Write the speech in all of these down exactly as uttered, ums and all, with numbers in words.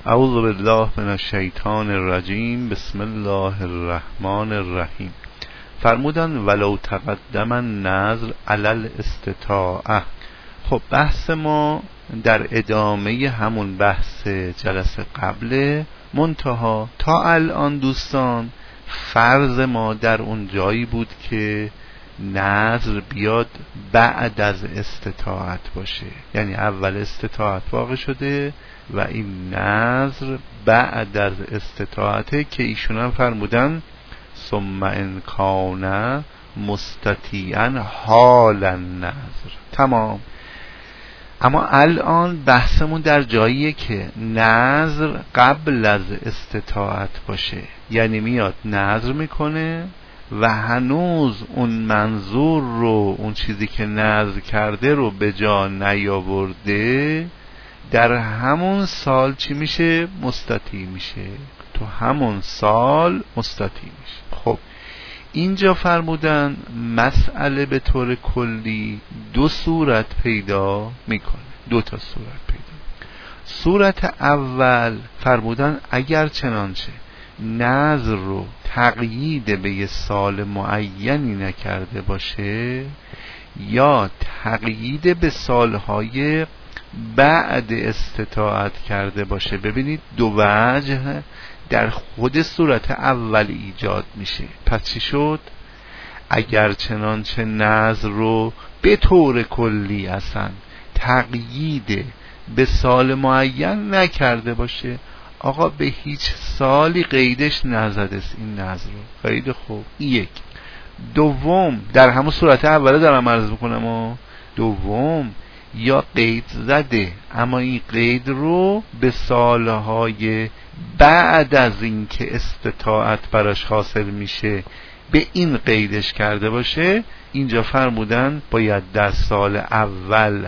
اعوذ بالله من الشیطان الرجیم. بسم الله الرحمن الرحیم. فرمودن ولو تقدم النظر علی الاستطاعه. خب بحث ما در ادامه همون بحث جلسه قبل، منتها تا الان دوستان فرض ما در اون جایی بود که نظر بیاد بعد از استطاعت باشه، یعنی اول استطاعت واقع شده و این نظر بعد از استطاعته که ایشون هم فرمودن ثم ان کان مستطیعا حال النظر. تمام. اما الان بحثمون در جاییه که نظر قبل از استطاعت باشه، یعنی میاد نظر میکنه و هنوز اون منظور رو، اون چیزی که نظر کرده رو به جا نیاورده، در همون سال چی میشه؟ مستطیع میشه. تو همون سال مستطیع میشه. خب اینجا فرمودن مسئله به طور کلی دو صورت پیدا میکنه، دو تا صورت پیدا. صورت اول فرمودن اگر چنانچه نظر رو تقیید به یه سال معینی نکرده باشه یا تقیید به سالهای بعد استطاعت کرده باشه. ببینید دو وجه در خود صورت اول ایجاد میشه. پس چی شد؟ اگر چنانچه نظر رو به طور کلی اصلا تقیید به سال معین نکرده باشه، آقا به هیچ سالی قیدش نزده است این نظر رو. خیلی خوب. یک. دوم، در همون صورت اوله دارم عرض میکنم و دوم یا قید زده اما این قید رو به سالهای بعد از این که استطاعت براش حاصل میشه به این قیدش کرده باشه، اینجا فرمودن باید در سال اول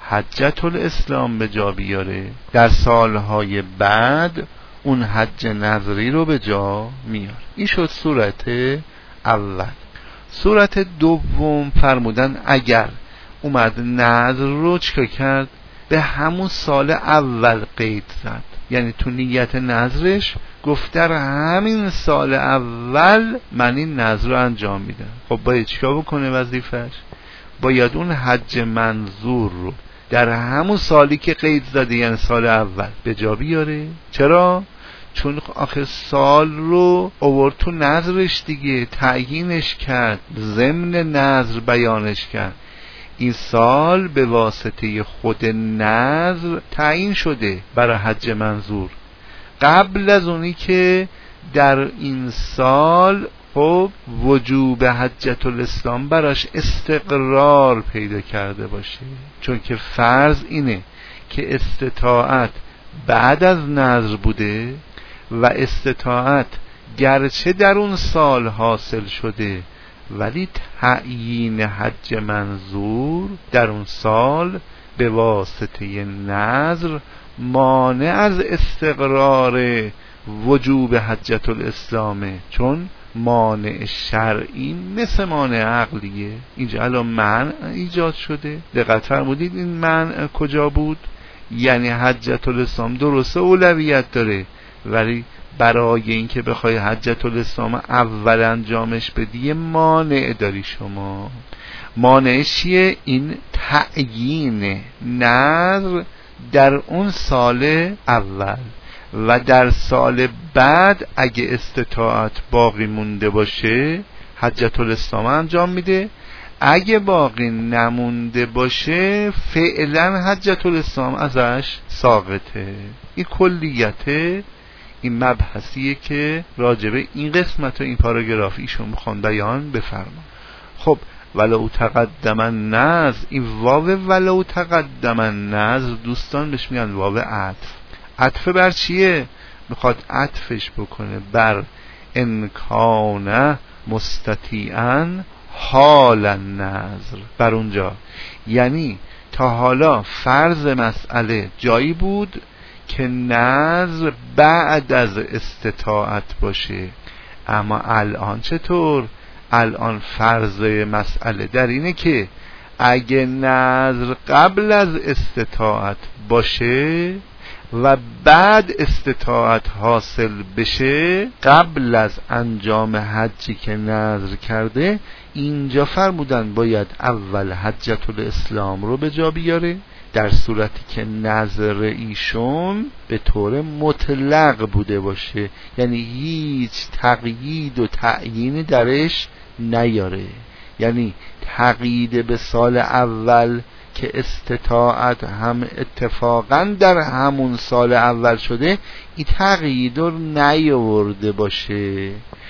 حجت الاسلام به جا بیاره، در سالهای بعد اون حج نظری رو به جا میاره. این شد صورت اول. صورت دوم فرمودن اگر اومد نظر رو چیکار کرد؟ به همون سال اول قید زد، یعنی تو نیت نظرش گفت در همین سال اول من این نظر رو انجام میدم. خب باید چیکار بکنه؟ وظیفش باید اون حج منظور رو در همون سالی که قید زده، یعنی سال اول، به جا بیاره. چرا؟ چون آخر سال رو آورد تو نظرش دیگه، تعیینش کرد، ضمن نظر بیانش کرد. این سال به واسطه خود نظر تعیین شده برای حج منظور، قبل از اونی که در این سال خب وجوب حجت الاسلام براش استقرار پیدا کرده باشه. چون که فرض اینه که استطاعت بعد از نظر بوده و استطاعت گرچه در اون سال حاصل شده ولی تعیین حج منظور در اون سال به واسطه نظر مانع از استقرار وجوب حجت الاسلامه، چون مانع شرعی مثل مانع عقلیه. اینجا الان منع ایجاد شده. دقت فرمودید این منع کجا بود؟ یعنی حجت الاسلام درسته اولویت داره، ولی برای اینکه بخوای حجت الاسلام اول انجامش بدی مانع داری شما. مانعش چیه؟ این تعیین نظر در اون سال اول و در سال بعد اگه استطاعت باقی مونده باشه حجت الاسلام انجام میده، اگه باقی نمونده باشه فعلا حجت الاسلام ازش ساقطه. این کلیته این مبحثیه که راجبه این قسمت و این پاراگراف ایشون میخوان بیان بفرما. خب ولو تقدم النظر، این واو ولو تقدم النظر دوستان بهش میگن واو عطف. عطف بر چیه؟ میخواد عطفش بکنه بر ان کان مستطیعا حال النظر، بر اونجا. یعنی تا حالا فرض مسئله جایی بود که نظر بعد از استطاعت باشه، اما الان چطور؟ الان فرض مسئله در اینه که اگه نظر قبل از استطاعت باشه و بعد استطاعت حاصل بشه قبل از انجام حجی که نذر کرده، اینجا فرمودن باید اول حجت الاسلام رو به جا بیاره، در صورتی که نذر ایشون به طور مطلق بوده باشه، یعنی هیچ تقیید و تعیین درش نیاره. یعنی تقیید به سال اول که استطاعت هم اتفاقا در همون سال اول شده، این تقیید رو نیاورده باشه،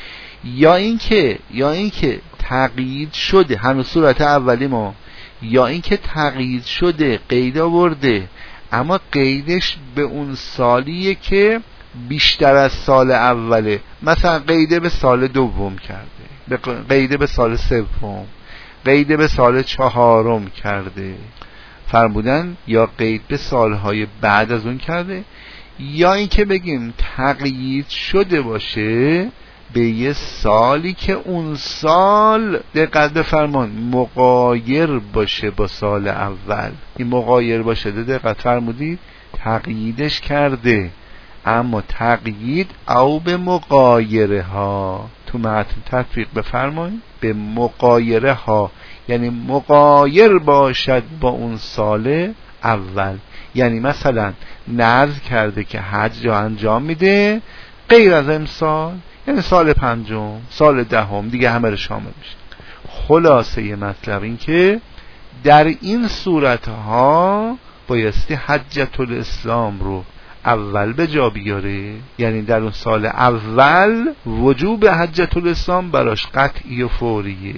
یا اینکه یا اینکه تقیید شده هنوز صورت اولی ما، یا اینکه تقیید شده قید آورده اما قیدش به اون سالیه که بیشتر از سال اوله، مثلا قیده به سال دوم کرده، قیده به سال سوم، قید به سال چهارم کرده فرمودن، یا قید به سالهای بعد از اون کرده، یا اینکه بگیم تقیید شده باشه به یه سالی که اون سال دقت بفرمان مغایر باشه با سال اول. این مغایر باشه دقت فرمودید، تقییدش کرده اما تقیید او به مغایره ها، تو متن تطبیق بفرمایید به مغایره ها، یعنی مغایر باشد با اون سال اول. یعنی مثلا نذر کرده که حج را انجام میده غیر از امسال، یعنی سال پنجم، سال دهم، دیگه همه رو شامل میشه. خلاصه مطلب این که در این صورتها بایستی حجت الاسلام رو اول به جا بیاره، یعنی در اون سال اول وجوب حجت الاسلام براش قطعی و فوریه.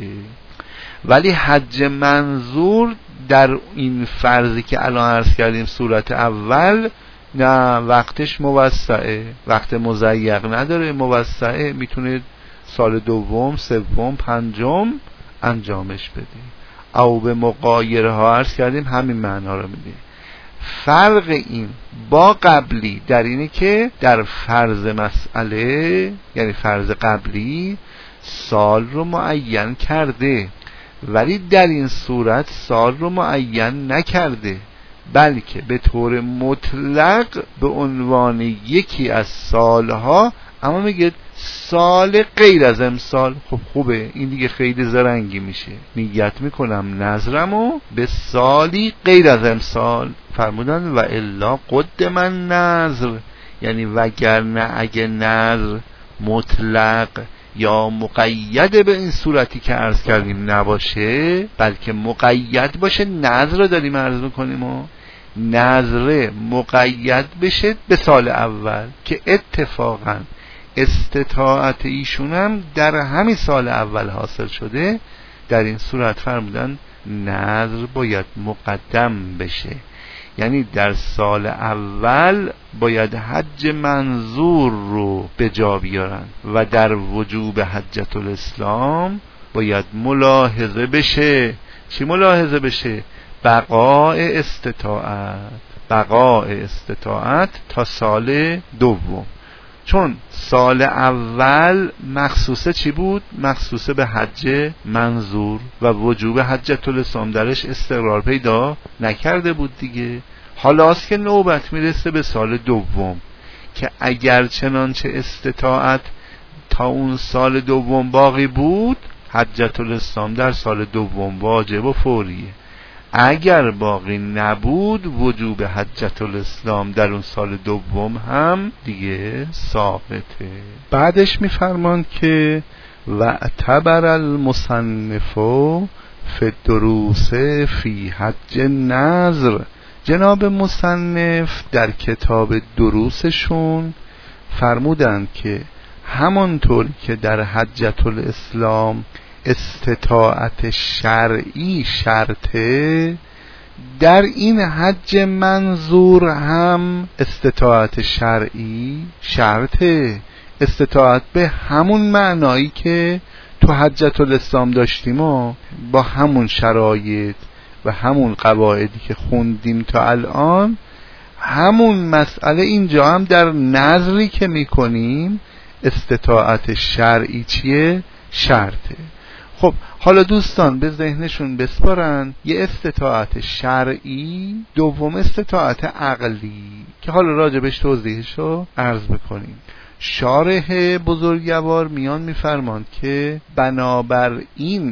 ولی حج منظور در این فرضی که الان عرض کردیم صورت اول، نه وقتش موسعه، وقت مضیق نداره، موسعه، میتونه سال دوم، سوم، پنجم انجامش بده. او به مغایره ها عرض کردیم همین معنا رو میده. فرق این با قبلی در اینه که در فرض مسئله، یعنی فرض قبلی، سال رو معین کرده، ولی در این صورت سال رو معین نکرده، بلکه به طور مطلق به عنوان یکی از سالها، اما میگه سال غیر از امسال. خب خوبه، این دیگه خیلی زرنگی میشه. نیت میکنم نذرمو به سالی غیر از امسال، فرمودن و الا قدم النذر، یعنی وگرنه اگه نذر مطلق یا مقید به این صورتی که عرض کردیم نباشه، بلکه مقید باشه، نذر رو داریم عرض میکنیم و نذر مقید بشه به سال اول که اتفاقا استطاعت ایشون هم در همین سال اول حاصل شده، در این صورت فرمودن نذر باید مقدم بشه، یعنی در سال اول باید حج منظور رو به جا بیارن و در وجوب حجت الاسلام باید ملاحظه بشه. چی ملاحظه بشه؟ بقاء استطاعت، بقاء استطاعت تا سال دوم. چون سال اول مخصوصه چی بود؟ مخصوصه به حج منظور و وجوب حجت الاسلام درش استقرار پیدا نکرده بود دیگه. حالا است که نوبت میرسه به سال دوم که اگر چنانچه استطاعت تا اون سال دوم باقی بود، حجت الاسلام در سال دوم واجب و فوریه. اگر باقی نبود، وجوب حجت الاسلام در اون سال دوم هم دیگه ثابته. بعدش میفرمان که و اعتبر المصنف فی الدروس فی حج نذر، جناب مصنف در کتاب دروسشون فرمودند که همانطور که در حجت الاسلام استطاعت شرعی شرطه، در این حج منظور هم استطاعت شرعی شرطه. استطاعت به همون معنایی که تو حجت الاسلام داشتیم و با همون شرایط و همون قواعدی که خوندیم تا الان، همون مسئله اینجا هم در نذری که میکنیم استطاعت شرعی چیه؟ شرطه. خب حالا دوستان به ذهنشون بسپارن یه استطاعت شرعی، دوم استطاعت عقلی که حالا راجبش توضیحشو عرض بکنیم. شارح بزرگوار میان میفرماند که بنابر این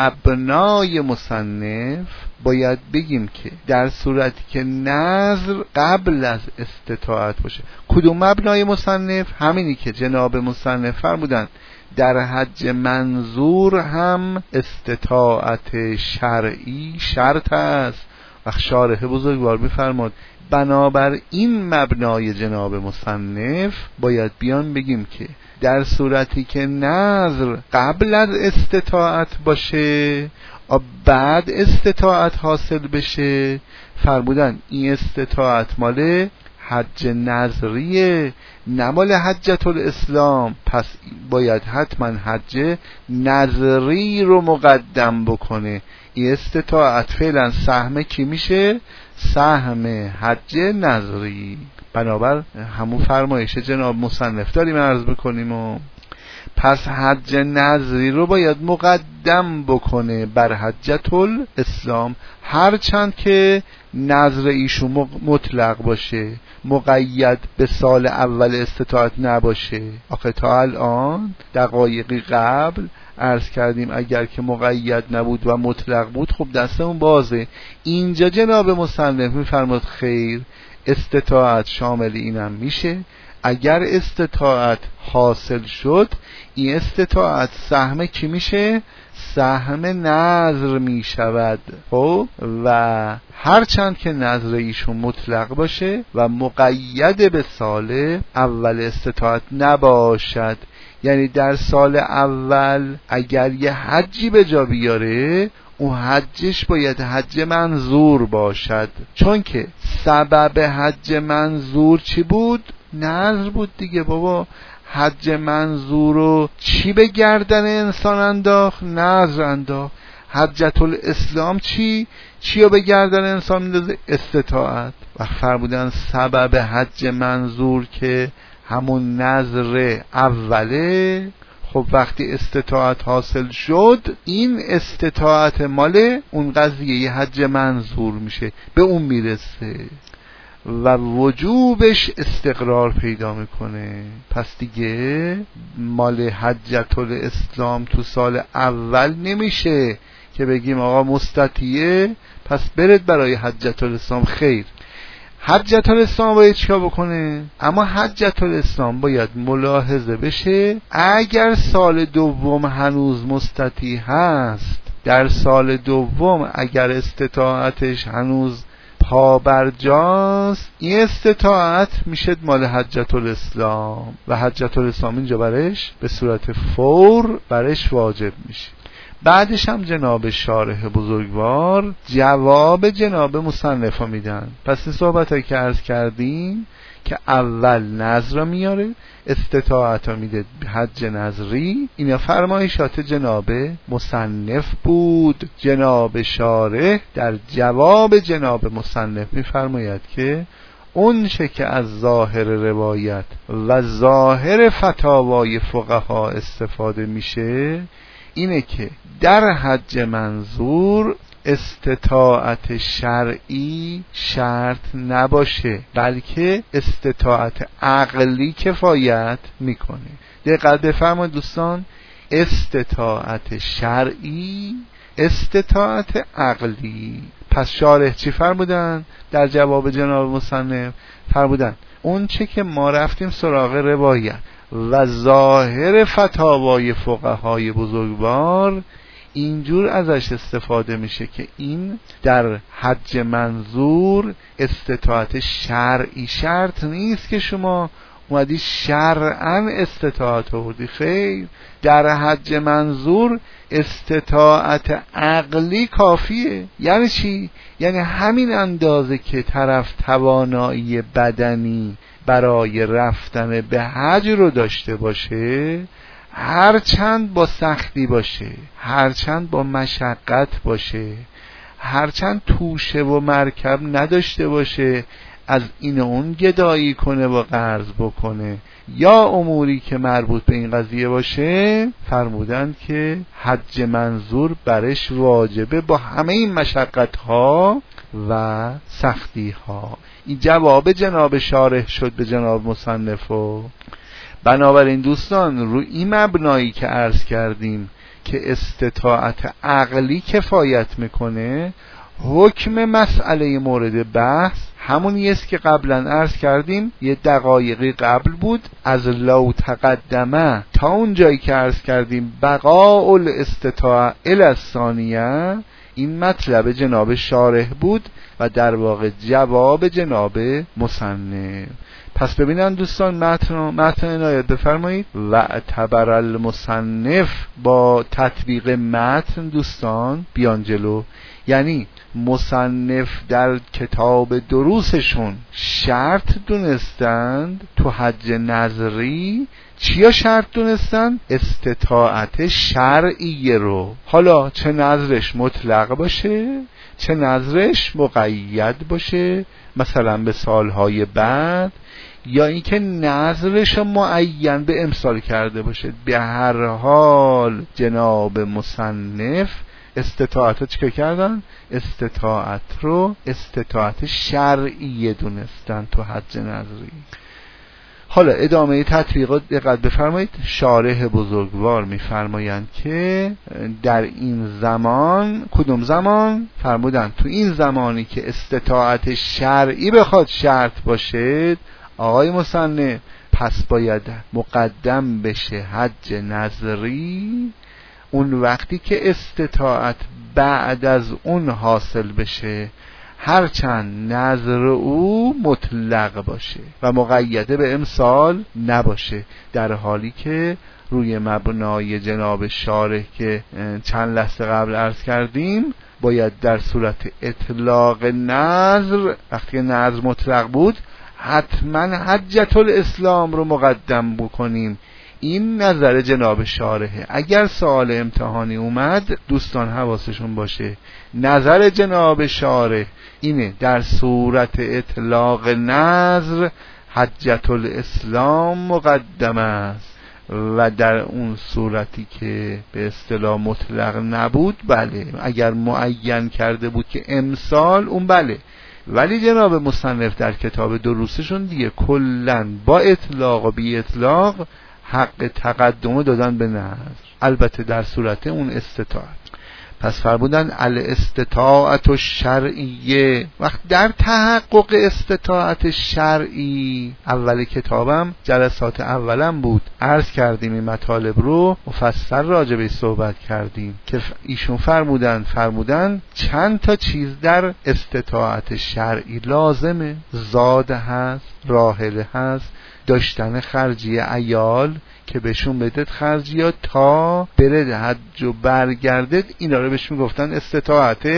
مبنای مصنف باید بگیم که در صورتی که نظر قبل از استطاعت باشه. کدوم مبنای مصنف؟ همینی که جناب مصنف فرمودند در حج منظور هم استطاعت شرعی شرط است. و شارح بزرگوار میفرماد بنابر این مبنای جناب مصنف باید بیان بگیم که در صورتی که نظر قبل از استطاعت باشه بعد استطاعت حاصل بشه، فرمودن این استطاعت مال حج نظریه نه مال حجت الاسلام، پس باید حتما حج نظری رو مقدم بکنه. این استطاعت فعلا سهم کی میشه؟ سهم حج نظری. بنابر همون فرمایش جناب مصنف داریم عرض بکنیم و پس حج نظری رو باید مقدم بکنه بر حجت الاسلام، هرچند که نظر ایشون مطلق باشه، مقید به سال اول استطاعت نباشه. آخه تا الان دقایقی قبل عرض کردیم اگر که مقید نبود و مطلق بود خب دستمون بازه. اینجا جناب مصنف میفرماد خیر، استطاعت شامل اینم میشه. اگر استطاعت حاصل شد این استطاعت سهم کی میشه؟ سهم نظر میشود. خب و هرچند که نظر ایشون مطلق باشه و مقید به سال اول استطاعت نباشد، یعنی در سال اول اگر یه حجی به جا بیاره اون حجش باید حج منظور باشد، چون که سبب حج منظور چی بود؟ نظر بود دیگه بابا. حج منظور رو چی به گردن انسان انداخت؟ نظر انداخت. حجت الاسلام چی؟ چی رو به گردن انسان میندازه؟ استطاعت. و فرمودن سبب حج منظور که همون نظر اوله، خب وقتی استطاعت حاصل شد این استطاعت مال اون قضیه حج منظور میشه، به اون میرسه و وجوبش استقرار پیدا میکنه. پس دیگه مال حجت الاسلام تو سال اول نمیشه که بگیم آقا مستطیعه پس برد برای حجت الاسلام. خیر، حجت الاسلام باید چیکار بکنه؟ اما حجت الاسلام باید ملاحظه بشه اگر سال دوم هنوز مستطیع هست، در سال دوم اگر استطاعتش هنوز پا بر جاست این استطاعت میشه مال حجت الاسلام و حجت الاسلام اینجا برش به صورت فور برش واجب میشه. بعدش هم جناب شارح بزرگوار جواب جناب مصنف میدن. پس این صحبت هایی که عرض کردیم که اول نظر میاره، استطاعت میده حج نظری، اینا فرمایشات جناب مصنف بود. جناب شارح در جواب جناب مصنف میفرماید که اون چه که از ظاهر روایت و ظاهر فتاوای فقها استفاده میشه اینه که در حج منظور استطاعت شرعی شرط نباشه، بلکه استطاعت عقلی کفایت میکنه. دقت بفرمایید دوستان، استطاعت شرعی، استطاعت عقلی. پس شارح چی فرمودن در جواب جناب مصنف؟ فرمودن اون چه که ما رفتیم سراغ روایت و ظاهر فتاوای فقهای بزرگوار اینجور ازش استفاده میشه که این در حج منظور استطاعت شرعی شرط نیست که شما اومدی شرعاً استطاعت آوردی. خیر، در حج منظور استطاعت عقلی کافیه. یعنی چی؟ یعنی همین اندازه که طرف توانایی بدنی برای رفتن به حج رو داشته باشه، هرچند با سختی باشه، هرچند با مشقت باشه، هرچند توشه و مرکب نداشته باشه، از این و اون گدایی کنه و قرض بکنه یا اموری که مربوط به این قضیه باشه، فرمودند که حج منظور برش واجبه با همه این مشقت ها و سختی ها. این جواب جناب شارح شد به جناب مصنف. و بنابراین دوستان رو این مبنایی که عرض کردیم که استطاعت عقلی کفایت میکنه، حکم مسئله مورد بحث همونی است که قبلا عرض کردیم، یه دقایقی قبل بود، از لو تقدمه تا اون جایی که عرض کردیم بقاء الاستطاعه الی الثانیه، این مطلب جناب شارح بود و در واقع جواب جناب مصنف. پس ببینن دوستان متن متن عنایت بفرمایید. و اعتبر المصنف با تطبیق متن دوستان بیان جلو، یعنی مصنف در کتاب دروسشون شرط دونستند تو حج نظری. چیا شرط دونستن؟ استطاعت شرعیه رو. حالا چه نظرش مطلق باشه چه نظرش مقید باشه، مثلا به سالهای بعد، یا اینکه نظرش معین به امسال کرده باشه، به هر حال جناب مصنف استطاعت رو چه کردن؟ استطاعت رو استطاعت شرعیه دونستن تو حج نظری. حالا ادامه تطبیقات دقت بفرمایید. شارح بزرگوار میفرمایند که در این زمان، کدوم زمان؟ فرمودن تو این زمانی که استطاعت شرعی بخواد شرط باشه آقای مصنف، پس باید مقدم بشه حج نظری اون وقتی که استطاعت بعد از اون حاصل بشه، هرچند نظر او مطلق باشه و مقیده به امسال نباشه، در حالی که روی مبنای جناب شارح که چند لحظه قبل عرض کردیم باید در صورت اطلاق نظر، وقتی نظر مطلق بود، حتما حجت الاسلام رو مقدم بکنیم. این نظر جناب شارحه. اگر سوال امتحانی اومد دوستان حواسشون باشه، نظر جناب شارح اینه در صورت اطلاق نظر حجت الاسلام مقدم است و در اون صورتی که به اصطلاح مطلق نبود بله، اگر معین کرده بود که امسال اون بله. ولی جناب مصنف در کتاب دروسشون دیگه کلن با اطلاق و بی اطلاق حق تقدم دادن به نظر، البته در صورت اون استطاعت. پس فرمودن الاستطاعت الشرعیه. وقت در تحقق استطاعت شرعی، اول کتابم جلسات اولم بود عرض کردیم این مطالب رو مفصل راجبه صحبت کردیم که ایشون فرمودن فرمودن چند تا چیز در استطاعت شرعی لازمه. زاد هست، راحله هست، داشتن خرجی عیال که بهشون بدت خرجیات تا برد حج و برگردد، اینا رو بهشون گفتن استطاعت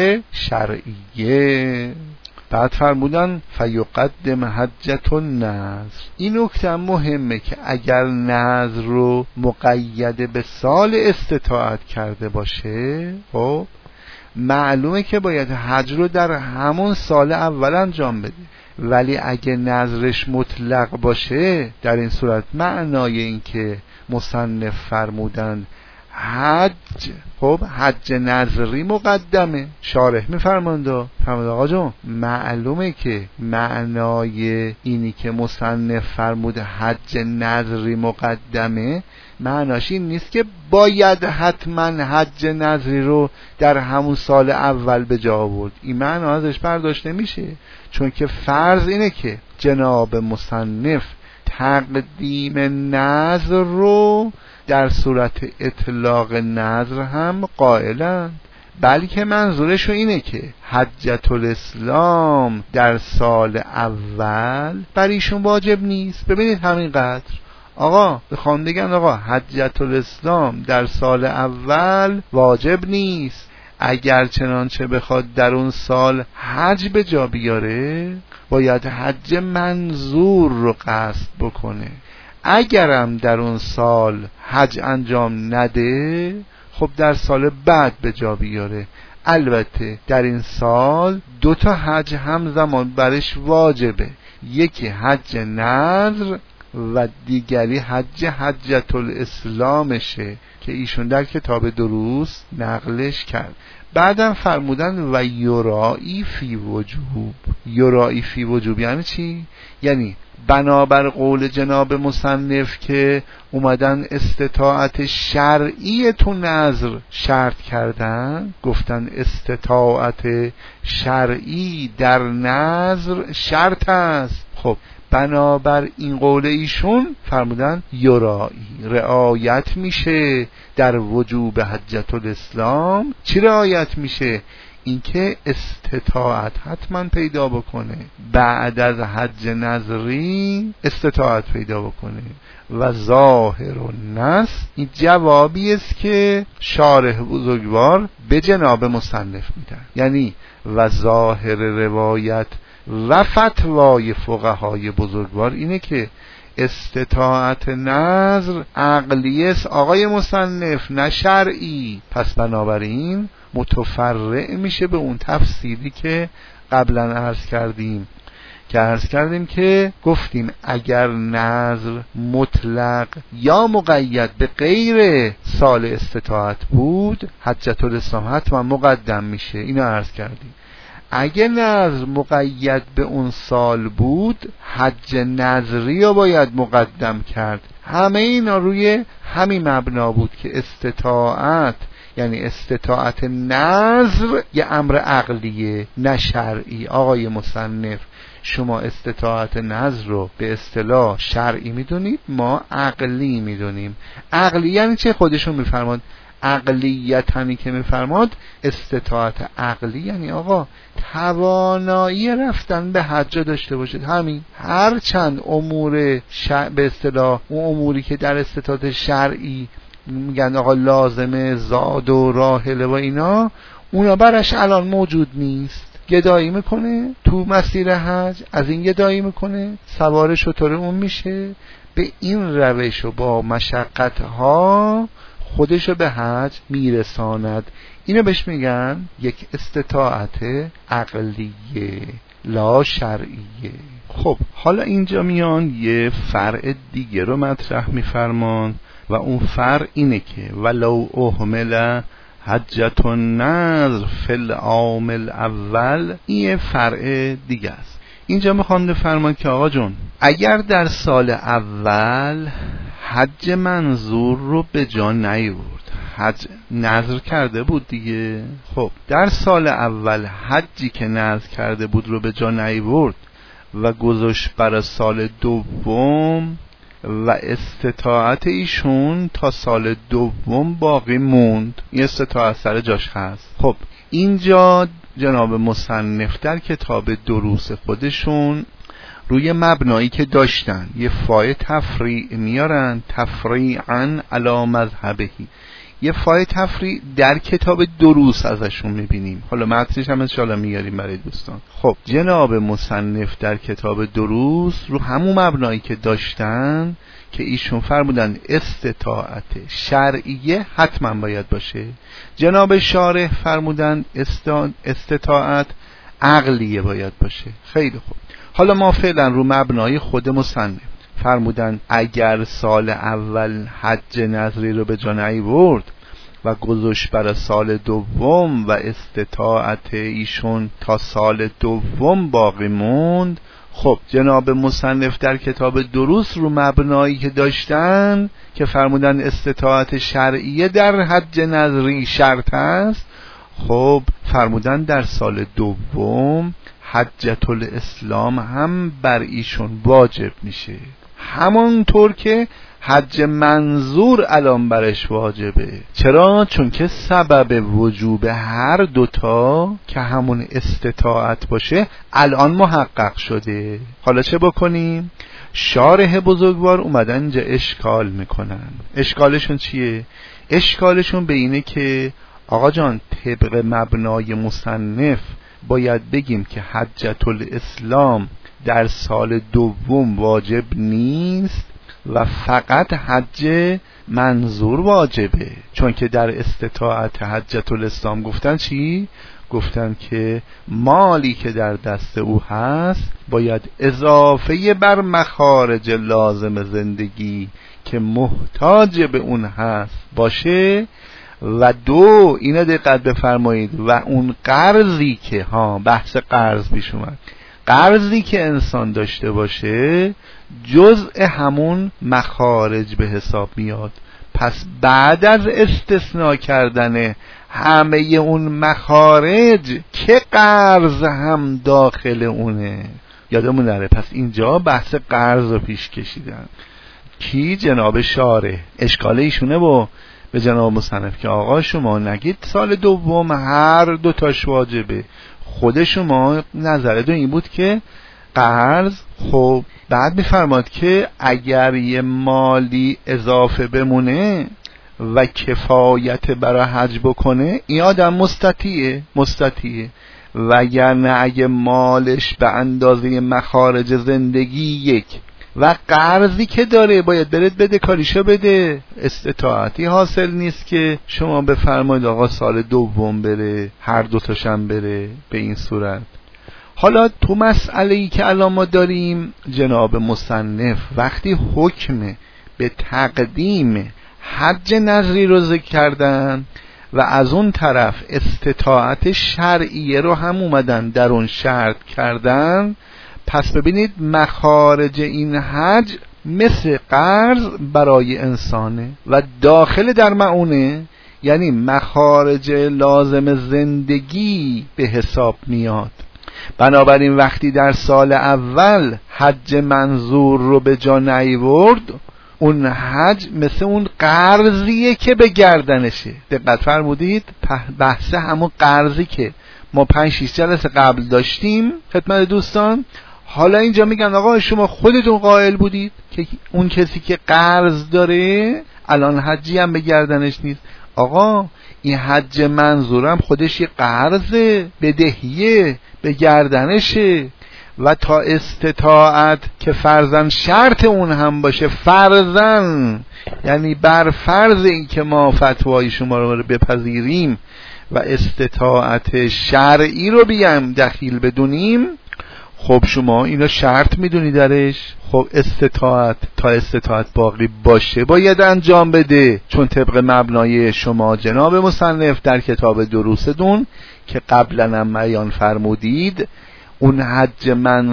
شرعیه. بعد فرمودن فیقدم حجت النذر. این نکته مهمه که اگر نذر رو مقید به سال استطاعت کرده باشه، خب معلومه که باید حج رو در همون سال اول انجام بده. ولی اگه نظرش مطلق باشه، در این صورت معنای این که مصنف فرمودن حج، خب حج نظری مقدمه. شارح میفرمانده فرمود آقا جون معلومه که معنای اینی که مصنف فرمود حج نظری مقدمه معناش این نیست که باید حتما حج نظری رو در همون سال اول به جا آورد. این معنا ازش برداشت نمیشه، چون که فرض اینه که جناب مصنف تقدیم نظر رو در صورت اطلاق نظر هم قائلند، بلکه منظورشو اینه که حجت الاسلام در سال اول بر ایشون واجب نیست. ببینید همینقدر آقا بخوام بگن آقا حجت الاسلام در سال اول واجب نیست، اگر چنانچه بخواد در اون سال حج به جا بیاره باید حج منظور رو قصد بکنه. اگرم در اون سال حج انجام نده خب در سال بعد به جا بیاره. البته در این سال دو تا حج همزمان برش واجبه، یکی حج نذر و دیگری حج حجة الاسلامشه که ایشون در کتاب دروس نقلش کرد. بعدم فرمودن و یرائی فی وجوب. یرائی فی وجوب یعنی چی؟ یعنی بنابر قول جناب مصنف که اومدن استطاعت شرعی تو نظر شرط کردن، گفتن استطاعت شرعی در نظر شرط است. خب بنابر این قول ایشون فرمودن یرائی، رعایت میشه در وجوب حجة الاسلام. چی رعایت میشه؟ اینکه استطاعت حتما پیدا بکنه، بعد از حج نظری استطاعت پیدا بکنه. و ظاهر النص این جوابی است که شارح بزرگوار به جناب مصنف میدن، یعنی و ظاهر روایت و فتوای فقهای بزرگوار اینه که استطاعت نظر عقلی است آقای مصنف، نه شرعی. پس بنابراین متفرع میشه به اون تفسیری که قبلا عرض کردیم که عرض کردیم که گفتیم اگر نظر مطلق یا مقید به غیر سال استطاعت بود، حجة الاسلام حتما مقدم میشه. اینو عرض کردیم. اگه نظر مقید به اون سال بود، حج نظری رو باید مقدم کرد. همه اینا روی همین مبنا بود که استطاعت یعنی استطاعت نظر یه امر عقلیه نه شرعی. آقای مصنف شما استطاعت نظر رو به اصطلاح شرعی میدونید، ما عقلی میدونیم. عقلی یعنی چه؟ خودشون میفرماد عقلیت همی که میفرماد استطاعت عقلی یعنی آقا توانایی رفتن به حج داشته باشید. همین. هر چند امور شع... به اصطلاح اون اموری که در استطاعت شرعی میگن آقا لازمه، زاد و راحله و اینا، اونا برش الان موجود نیست. گدایی میکنه تو مسیر حج، از این گدایی میکنه، سوار شتر اون میشه، به این روش و با مشقت ها خودشو به حج میرساند. اینو بهش میگن یک استطاعت عقلیه لا شرعیه. خب حالا اینجا میان یه فرع دیگه رو مطرح میفرمان و اون فرع اینه که ولو اهمل حجة النذر فی العام الاول. این فرع دیگه است. اینجا میخوام بفرمان که آقا جون اگر در سال اول حج منظور رو به جا نیاورد، حج نذر کرده بود دیگه، خب در سال اول حجی که نذر کرده بود رو به جا نیاورد و گذاشت برای سال دوم و استطاعت ایشون تا سال دوم باقی موند، این استطاعت سر جاش هست. خب اینجا جناب مصنف در کتاب دروس خودشون روی مبنایی که داشتن یه فای تفریع میارن، تفریعاً علی مذهبهی، یه فای تفریع در کتاب دروس ازشون میبینیم. حالا متنش هم انشاءالله میاریم برای دوستان. خب جناب مصنف در کتاب دروس رو همون مبنایی که داشتن که ایشون فرمودن استطاعت شرعیه حتما باید باشه، جناب شارح فرمودن استطاعت عقلیه باید باشه. خیلی خوب. حالا ما فعلا رو مبنای خود مصنف فرمودن اگر سال اول حج نظری رو به جا نیاورد و گذاشت برای سال دوم و استطاعت ایشون تا سال دوم باقی موند، خب جناب مصنف در کتاب دروس رو مبنایی که داشتن که فرمودن استطاعت شرعیه در حج نظری شرط است، خب فرمودن در سال دوم حجة الاسلام هم بر ایشون واجب میشه، همانطور که حج منظور الان برش واجبه. چرا؟ چون که سبب وجوب هر دوتا که همون استطاعت باشه الان محقق شده. حالا چه بکنیم؟ شارح بزرگوار اومدن اینجا اشکال میکنن. اشکالشون چیه؟ اشکالشون به اینه که آقا جان طبق مبنای مصنف باید بگیم که حجة الاسلام در سال دوم واجب نیست و فقط حج منظور واجبه، چون که در استطاعت حجة الاسلام گفتن چی؟ گفتن که مالی که در دست او هست باید اضافه بر مخارج لازم زندگی که محتاج به اون هست باشه، و دو اینو دقت بفرمایید، و اون قرضی که ها بحث قرض پیش اومد، قرضی که انسان داشته باشه جزء همون مخارج به حساب میاد. پس بعد از استثناء کردن همه اون مخارج که قرض هم داخل اونه، یادمون نره. پس اینجا بحث قرض رو پیش کشیدن. کی؟ جناب شارح. اشکال ایشونه با به جناب مصنف که آقا شما نگید سال دوم هر دو تاش واجبه، خود شما نظر دو این بود که قرض. خب بعد میفرماد که اگر یه مالی اضافه بمونه و کفایت برای حج بکنه این آدم مستطیعه مستطیعه و اگر نه اگه مالش به اندازه مخارج زندگی یک و قرضی که داره باید برد بده کاریشو بده، استطاعتی حاصل نیست که شما بفرمایید آقا سال دوم بره، هر دوتاشم بره به این صورت. حالا تو مسئله‌ای که الان ما داریم جناب مصنف وقتی حکم به تقدیم حج نظری رو ذکر کردن و از اون طرف استطاعت شرعیه رو هم اومدن در اون شرط کردن، پس ببینید مخارج این حج مثل قرض برای انسانه و داخل در معونه، یعنی مخارج لازم زندگی به حساب میاد. بنابراین وقتی در سال اول حج منظور رو به جا نیورد، اون حج مثل اون قرضیه که به گردنشه. دقت فرمودید؟ بحث همون قرضی که ما پنج شیش جلسه قبل داشتیم خدمت دوستان. حالا اینجا میگن آقا شما خودتون قائل بودید که اون کسی که قرض داره الان حجی هم به گردنش نیست. آقا این حج منظورم خودش یه قرضه، بدهیه، به گردنشه و تا استطاعت که فرضاً شرط اون هم باشه، فرضاً یعنی بر فرض این که ما فتوای شما رو بپذیریم و استطاعت شرعی رو بیام دخیل بدونیم، خب شما اینا شرط میدونی درش. خب استطاعت تا استطاعت باقی باشه باید انجام بده، چون طبق مبنای شما جناب مصنف در کتاب دروستون که قبلا هم بیان فرمودید اون حج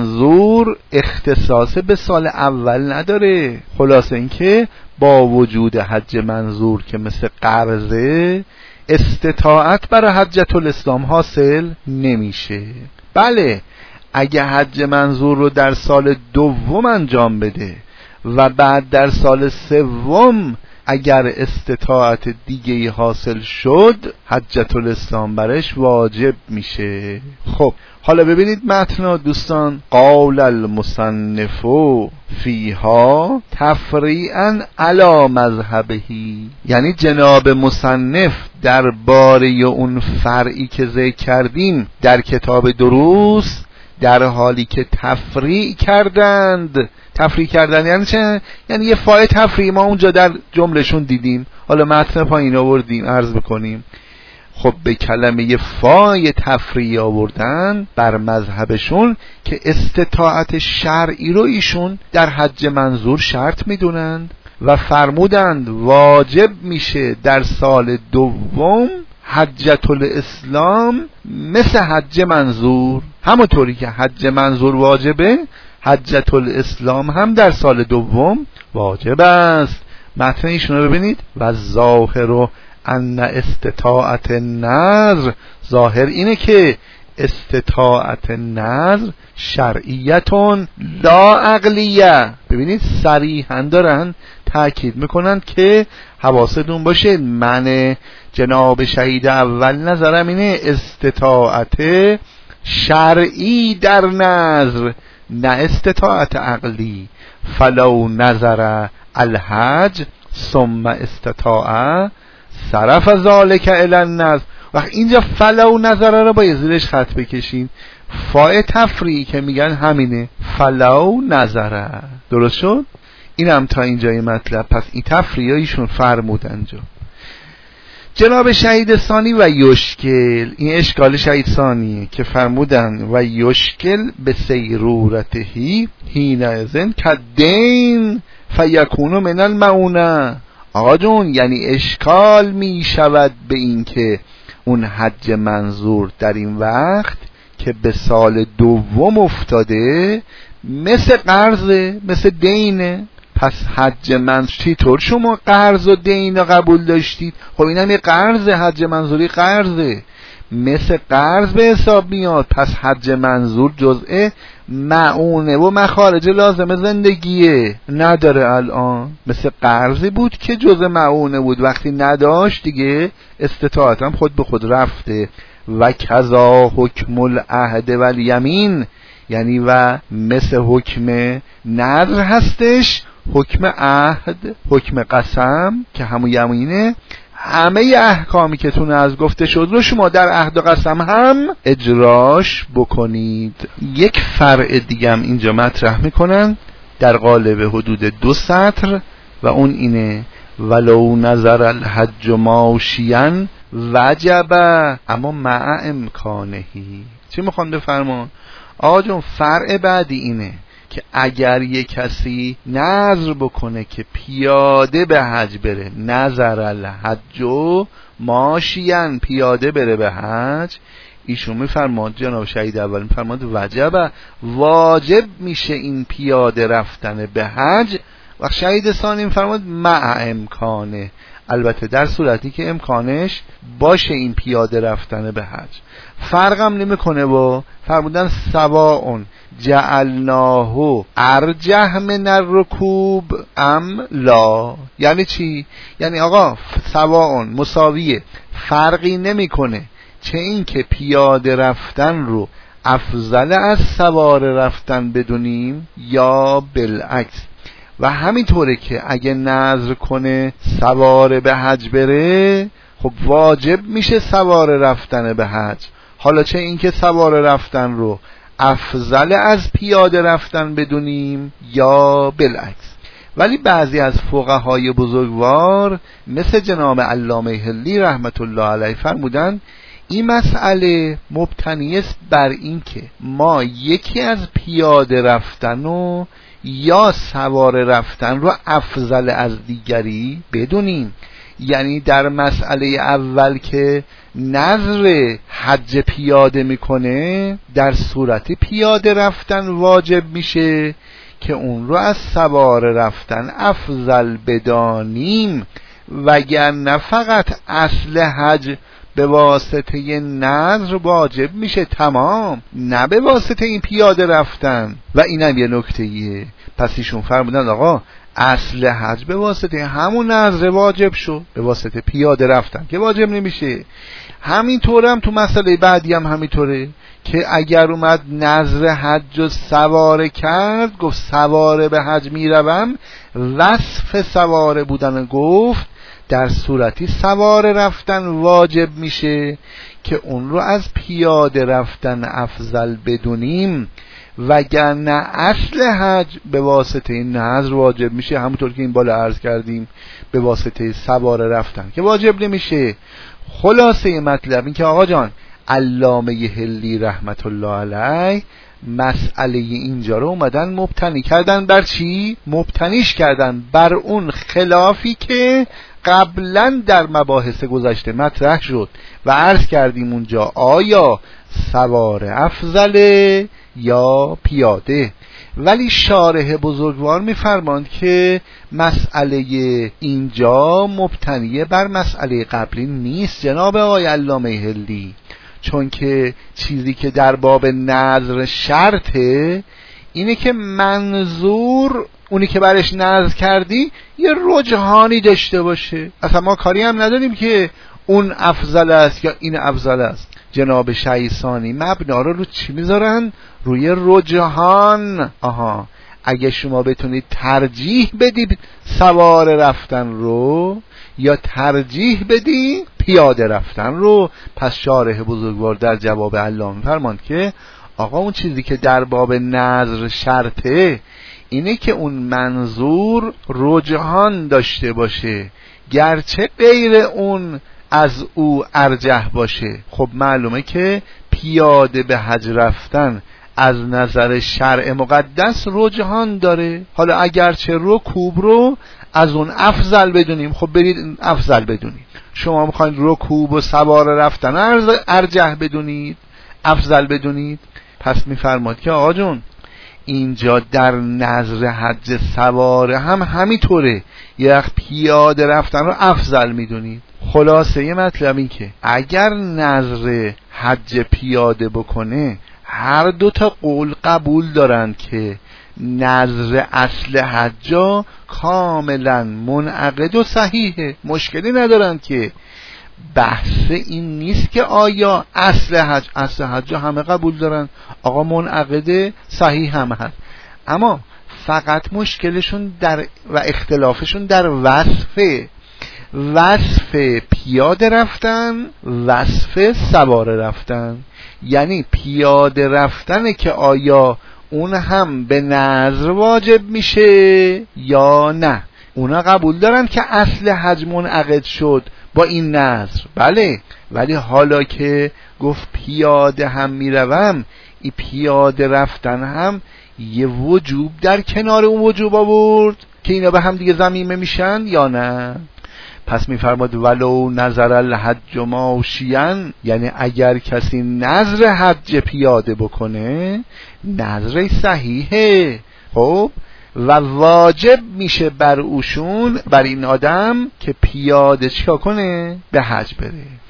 منظور اختصاص به سال اول نداره. خلاصه اینکه با وجود حج منظور که مثل قرضه استطاعت برای حجة الاسلام حاصل نمیشه. بله اگه حج منظور رو در سال دوم انجام بده و بعد در سال سوم اگر استطاعت دیگه حاصل شد حجة الاسلام برش واجب میشه. خب حالا ببینید متن دوستان، قال المصنف فیها تفریعا علی مذهبهی، یعنی جناب مصنف در باره اون فرعی که ذکر کردیم در کتاب دروس در حالی که تفریع کردند. تفریع کردن یعنی چه؟ یعنی یه فای تفریع ما اونجا در جملهشون دیدیم، حالا متن پایین آوردیم عرض بکنیم. خب به کلمه فای تفریع آوردن بر مذهبشون که استطاعت شرعی رو ایشون در حج منظور شرط میدونند و فرمودند واجب میشه در سال دوم حجة الاسلام مثل حج منظور. همونطوری که حج منظور واجبه حجة الاسلام هم در سال دوم واجب است. متن ایشون رو ببینید، و ظاهر ان استطاعت نظر، ظاهر اینه که استطاعت نظر شرعیتون لا عقلیه. ببینید صریحاً دارن تاکید میکنن که حواستون باشه، من جناب شهید اول نظرم اینه استطاعت شرعی در نظر نه استطاعت عقلی. فلو نظر الحج ثم استطاع صرف ذالک الی النظر. وقت اینجا فلو نظر رو با زیرش خط بکشین، فای تفریعی که میگن همینه، فلو نظر. درست شد؟ اینم تا اینجای مطلب. پس این تفریح ایشون فرمودن جا جناب شهید ثانی و یشکل، این اشکال شهید ثانیه که فرمودن و یشکل به سیرورتهی حینئذ کالدین فیکون من المعونه. آقا جون یعنی اشکال می شود به این که اون حج منظور در این وقت که به سال دوم افتاده مثل قرضه، مثل دینه. پس حج منظور چطور شما قرض و دین قبول داشتید؟ خب این هم یه قرضه، حج منظوری قرضه، مثل قرض به حساب میاد. پس حج منظور جزء معونه و مخارج لازم زندگیه، نداره الان. مثل قرضی بود که جزء معونه بود، وقتی نداشت دیگه استطاعتم خود به خود رفته. و کذا حکم العهد و الیمین، یعنی و مثل حکم نذر هستش حکم عهد، حکم قسم که همون یمینه. همه احکامی که تو نذر گفته شد رو شما در عهد و قسم هم اجراش بکنید. یک فرع دیگه هم اینجا مطرح میکنن در قالب حدود دو سطر و اون اینه ولو نظر الحج ماشیان وجب اما مع امکانهی. چی میخوان بفرمان؟ آقا جون فرع بعدی اینه که اگر یک کسی نذر بکنه که پیاده به حج بره، نظر الحج ماشیان، پیاده بره به حج، ایشون میفرماد جناب شهید اول میفرماد وجب، واجب میشه این پیاده رفتن به حج. و شهید ثانی میفرماد مع امکانه، البته در صورتی که امکانش باشه این پیاده رفتن به حج. فرقم نمیکنه با فرمودن سواء جعلناه ارجح من الرکوب ام لا. یعنی چی؟ یعنی آقا سواء مساویه، فرقی نمیکنه چه این که پیاده رفتن رو افضل از سوار رفتن بدونیم یا بالعکس. و همینطوره که اگه نذر کنه سوار به حج بره، خب واجب میشه سوار رفتن به حج. حالا چه این که سوار رفتن رو افضل از پیاده رفتن بدونیم یا بالعکس. ولی بعضی از فقهای بزرگوار مثل جناب علامه حلی رحمت الله علیه فرمودن این مسئله مبتنی است بر این که ما یکی از پیاده رفتن و یا سوار رفتن رو افضل از دیگری بدونیم. یعنی در مسئله اول که نذر حج پیاده میکنه، در صورت پیاده رفتن واجب میشه که اون رو از سوار رفتن افضل بدانیم، وگرنه فقط اصل حج به واسطه نذر واجب میشه تمام، نه به واسطه این پیاده رفتن. و اینم یه نکتهیه. پس ایشون فرمودن آقا اصل حج به واسطه همون نذر واجب شد، به واسطه پیاده رفتن که واجب نمیشه. همینطوره هم تو مسئله بعدی هم همینطوره که اگر اومد نذر حج و سواره کرد، گفت سواره به حج میروم، وصف سواره بودن گفت، در صورتی سوار رفتن واجب میشه که اون رو از پیاده رفتن افضل بدونیم، وگرنه اصل حج به واسطه این نذر واجب میشه، همونطور که این بالا عرض کردیم به واسطه سوار رفتن که واجب نمیشه. خلاصه مطلب این که آقا جان علامه حلی رحمت الله علیه مسئله اینجا رو اومدن مبتنی کردن بر چی؟ مبتنیش کردن بر اون خلافی که قبلا در مباحث گذشته مطرح شد و عرض کردیم اونجا آیا سوار افضله یا پیاده. ولی شارح بزرگوار میفرماند که مسئله اینجا مبتنی بر مسئله قبلی نیست جناب آقای علامه حلی، چون که چیزی که در باب نذر شرطه اینه که منظور اونی که برش نذر کردی یه رجحانی داشته باشه. اصلا ما کاری هم نداریم که اون افضل است یا این افضل است. جناب شهید ثانی مبنا رو رو چی میذارن؟ روی رجحان. آها، اگه شما بتونید ترجیح بدید سوار رفتن رو یا ترجیح بدی پیاده رفتن رو، پس شارح بزرگوار در جواب علامه فرماند که آقا اون چیزی که در باب نذر شرطه اینه که اون منظور رجحان داشته باشه، گرچه غیر اون از او ارجح باشه. خب معلومه که پیاده به حج رفتن از نظر شرع مقدس رجحان داره. حالا اگرچه رکوب رو از اون افضل بدونیم، خب برید افضل بدونید. شما میخواین رکوب و سوار رفتن ارجح بدونید، افضل بدونید، پس میفرماد که آقا جون اینجا در نظر حج سواره هم همینطوره، یه وقت پیاده رفتن رو افضل میدونید. خلاصه یه مطلب این که اگر نظر حج پیاده بکنه، هر دو تا قول قبول دارن که نظر اصل حجا کاملا منعقد و صحیحه، مشکلی ندارن که. بحث این نیست که آیا اصل حج اصل حج همه قبول دارن، آقا منعقد صحیح هم هست، اما فقط مشکلشون در و اختلافشون در وصفه وصف پیاده رفتن، وصف سوار رفتن. یعنی پیاده رفتنه که آیا اون هم به نظر واجب میشه یا نه. اونا قبول دارن که اصل حج منعقد شد با این نظر، بله، ولی حالا که گفت پیاده هم میروم، این پیاده رفتن هم یه وجوب در کنار اون وجوب آورد که اینا به هم دیگه ضمیمه میشن یا نه. پس میفرماد ولو نظر الحج ماشیان، یعنی اگر کسی نظر حج پیاده بکنه نظر صحیحه، خب و واجب میشه بر اوشون، بر این آدم که پیاده چیکار کنه؟ به حج بره.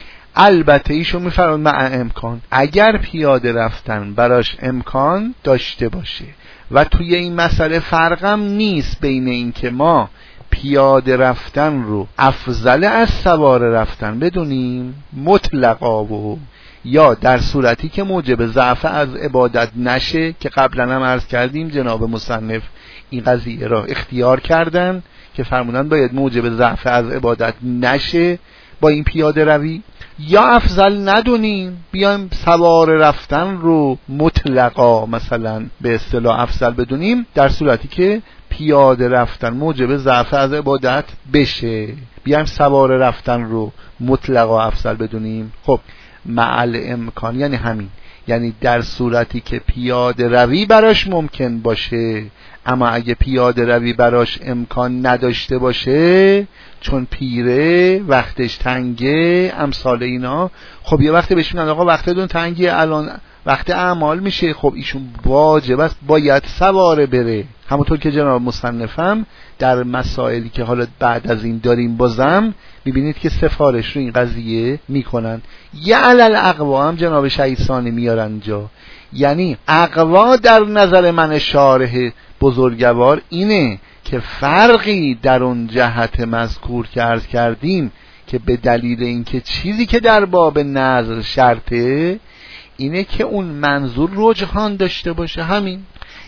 البته ایشون میفرماد مع امکان، اگر پیاده رفتن براش امکان داشته باشه. و توی این مسئله فرقم نیست بین این که ما پیاده رفتن رو افضل از سوار رفتن بدونیم مطلقا، و یا در صورتی که موجب ضعف از عبادت نشه، که قبلا هم عرض کردیم جناب مصنف این قضیه را اختیار کردن که فرمودن باید موجب ضعف از عبادت نشه با این پیاده روی، یا افضل ندونیم بیایم سوار رفتن رو مطلقا مثلا به اصطلاح افضل بدونیم در صورتی که پیاده رفتن موجب ضعف از عبادت بشه، بیایم سوار رفتن رو مطلقا افضل بدونیم. خب معل امکان یعنی همین، یعنی در صورتی که پیاده روی براش ممکن باشه، اما اگه پیاده روی براش امکان نداشته باشه چون پیره، وقتش تنگه، امثال اینا، خب یه وقت بهش میگن آقا وقتتون تنگه، الان وقت اعمال میشه، خب ایشون واجب است باید سواره بره. همونطور که جناب مصنفم در مسائلی که حالا بعد از این داریم بازم میبینید که سفارش رو این قضیه میکنن. یه علل اقوا هم جناب شیطانی میارن جا، یعنی اقوا در نظر من شارح بزرگوار اینه که فرقی در اون جهت مذکور که عرض کردیم که به دلیل اینکه چیزی که در باب نظر شرطه اینه که اون منظور رجحان داشته باشه، همین،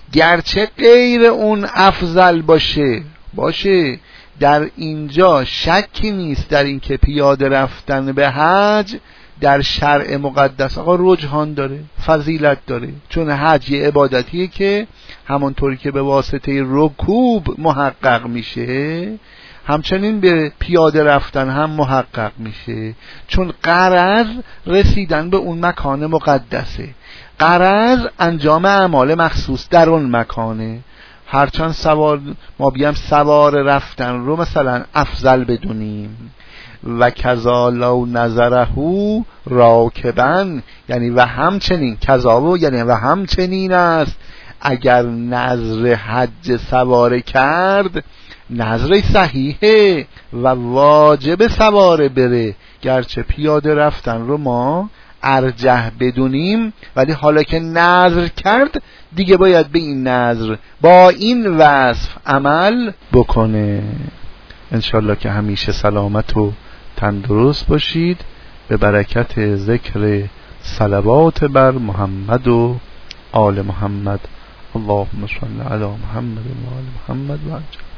گرچه غیر اون افضل باشه باشه در اینجا شکی نیست در این که پیاده رفتن به حج در شرع مقدس آقا رجحان داره، فضیلت داره، چون حج یه عبادتیه که همونطوری که به واسطه رکوب محقق میشه همچنین به پیاده رفتن هم محقق میشه، چون غرض رسیدن به اون مکان مقدسه، غرض انجام اعمال مخصوص در اون مکانه. هرچند سوار ما بیام سوار رفتن رو مثلا افضل بدونیم. و کذا لو نظره راکبن، یعنی و همچنین کذا یعنی و همچنین است اگر نظر حج سواره کرد نظر صحیحه و واجب سواره بره، گرچه پیاده رفتن رو ما ارجح بدونیم، ولی حالا که نظر کرد دیگه باید به این نظر با این وصف عمل بکنه. انشالله که همیشه سلامت و تندرست باشید به برکت ذکر صلوات بر محمد و آل محمد. اللهم صل علی محمد و آل محمد و عجل.